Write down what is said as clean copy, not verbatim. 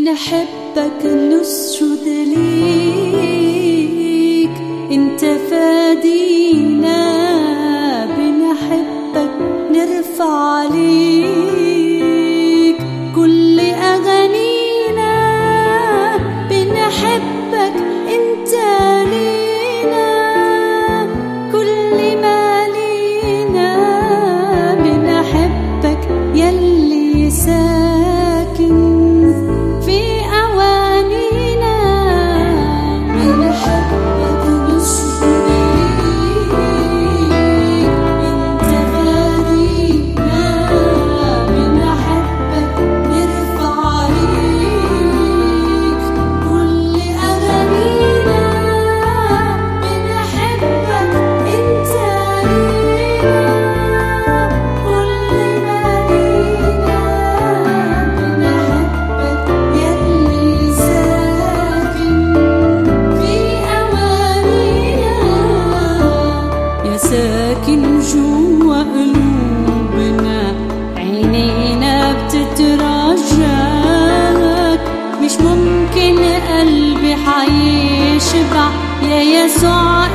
بنحبك نسجد ليك، انت فادينا، بنحبك نرفع ليك كل أغانينا، بنحبك انت لينا كل ما لينا، بنحبك يلي ساكن في أوانينا، بنحبك نسجد ليك، انت فادينا، بنحبك نرفع ليك كل أغانينا، بنحبك انت لينا كل ما لينا، بنحبك يلي ساكن في أوانينا، يا ساكن جوا قلوبنا، عينينا بتترجاك، مش ممكن قلبي حيشبع يا يسوع